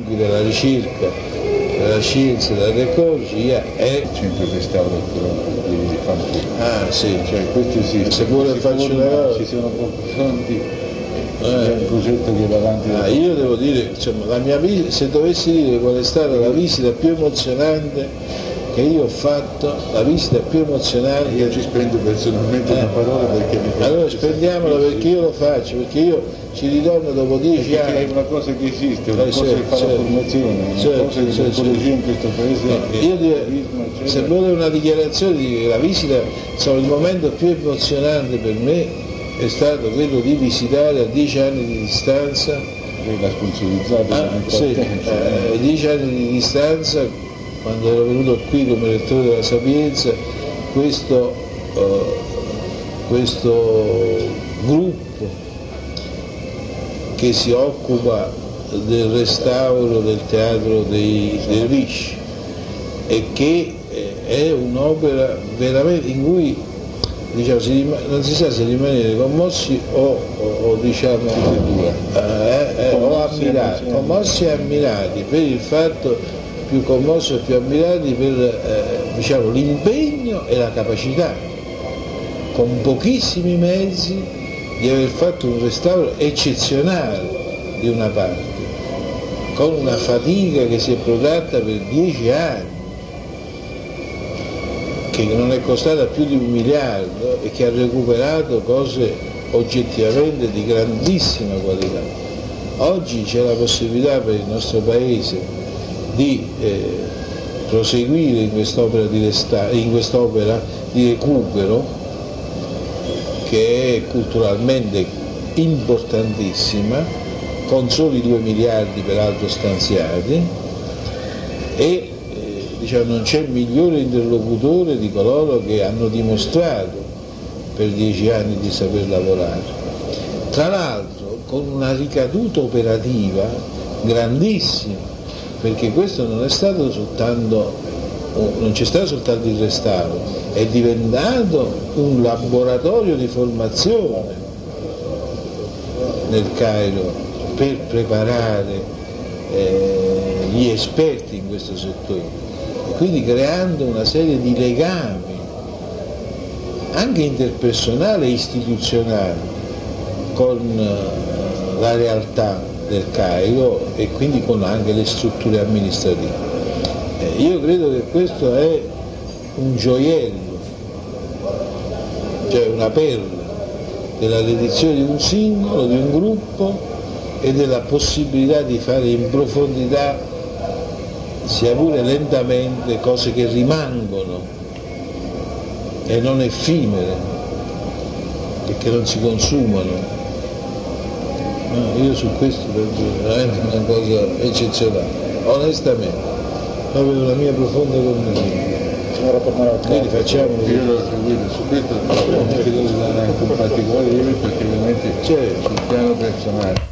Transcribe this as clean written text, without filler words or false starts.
seguire la ricerca, la scienza, la tecnologia è... Centro restauro di Fanfani. Ah sì, Cioè questo esiste. Se vuole farci una cosa... Ci sono pochi fondi, c'è un progetto che va avanti. Io devo dire, insomma, se dovessi dire qual è stata la visita più emozionante che io ho fatto, la visita più emozionante... Io ci spendo personalmente una parola perché mi fa... Allora spendiamola perché io lo faccio, perché io ci ritorno dopo 10 anni. È una cosa che esiste, una cosa che fa la formazione, una cosa che l'ecologia in questo paese... Io se vuole una dichiarazione di la visita, insomma, il momento più emozionante per me è stato quello di visitare a 10 anni di distanza, la sponsorizzata, 10 anni di distanza, quando ero venuto qui come rettore della Sapienza, questo gruppo che si occupa del restauro del teatro dei Dervish e che è un'opera veramente in cui, diciamo, non si sa se rimanere commossi o diciamo ammirati, commossi e ammirati per il fatto, più commossi e più ammirati per diciamo, l'impegno e la capacità con pochissimi mezzi di aver fatto un restauro eccezionale di una parte, con una fatica che si è protratta per 10 anni, che non è costata più di 1 miliardo e che ha recuperato cose oggettivamente di grandissima qualità. Oggi c'è la possibilità per il nostro Paese di proseguire in quest'opera di recupero, che è culturalmente importantissima, con soli 2 miliardi peraltro stanziati, e diciamo, non c'è migliore interlocutore di coloro che hanno dimostrato per 10 anni di saper lavorare, tra l'altro con una ricaduta operativa grandissima, perché questo non c'è stato soltanto il restauro, è diventato un laboratorio di formazione nel Cairo per preparare gli esperti in questo settore, e quindi creando una serie di legami anche interpersonali e istituzionali con la realtà del Cairo e quindi con anche le strutture amministrative. Io credo che questo è un gioiello, cioè una perla della dedizione di un singolo, di un gruppo, e della possibilità di fare in profondità, sia pure lentamente, cose che rimangono e non effimere e che non si consumano. Io su questo penso veramente una cosa eccezionale, onestamente, proprio la mia profonda convinzione. Quindi facciamo... Io lo seguito su questo, non credo di dare anche un particolare perché ovviamente sul piano personale